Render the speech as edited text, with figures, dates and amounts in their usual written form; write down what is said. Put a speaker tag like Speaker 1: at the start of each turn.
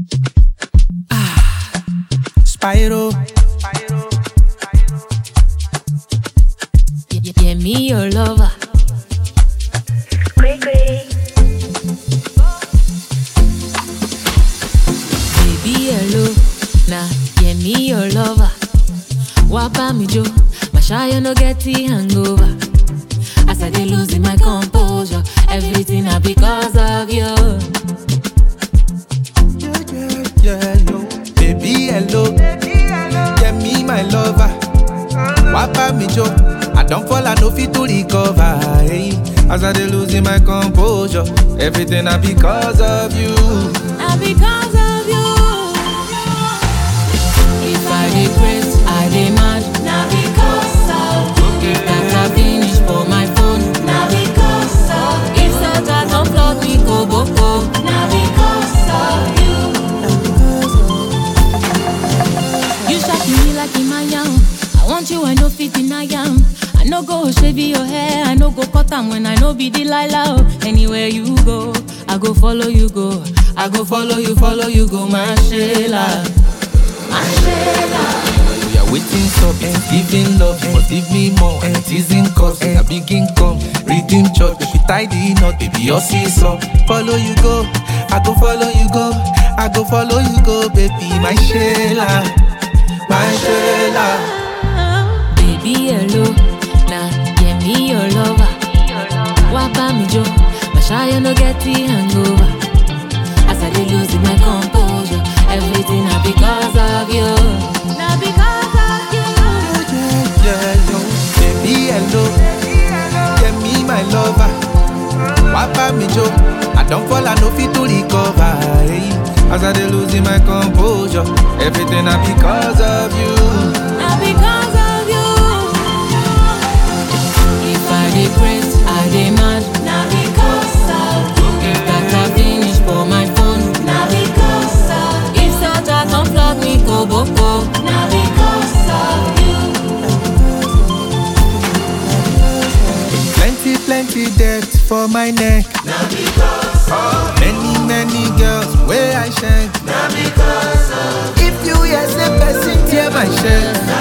Speaker 1: Spyro.
Speaker 2: Yeah, me your lover. Baby, hello. Nah, yeah, me your lover. Wapa me jo, my shy no get the hangover. As I dey losing my composure, everything na because of you.
Speaker 1: Yo. Baby, hello. Yeah, me my lover. Wapa me jo, I don't fall, I no fit to recover. Hey. As I dey losing my composure, everything na because of you.
Speaker 2: Na because of you. If I dey craze, I dey mad. Na because of you. If data finish for my phone, na because of you. If Santa don't flood me go boko, na because of you. You shaking me like Imayam. I want you, I no fit deny am. I no go shave your hair, I no go cut am when I no be Delilah. Oh. Anywhere you go, I go follow you go. I go follow you go, my Sheila. My Sheila.
Speaker 1: We are waiting up, giving love, you must give me more. And teasing cause we are big income. Redeem church, if you tie the knot, baby, your seesaw. Follow you go, I go follow you go. I go follow you go, baby, my Sheila. My Sheila.
Speaker 2: Baby, hello. Nah, yeah, me your lover. Wapa me jo, my shy no get the hangover. As I dey losing my composure, everything na because of you. Na because of you.
Speaker 1: Yo. Baby, hello. Yeah, me my lover. Wapa me jo, I don't fall, I no fit to recover. Hey. As I dey losing my composure, everything na because of you.
Speaker 2: Na because of you. If I dey craze, I dey mad. Na because of you. If data finish for my phone, na because of you. If Santa don't flood me go boko, na because of you.
Speaker 1: Plenty debt for my neck.
Speaker 3: Now because of
Speaker 1: Many girls where I shank.
Speaker 3: Now because of
Speaker 1: If you hear say person tear my shirt,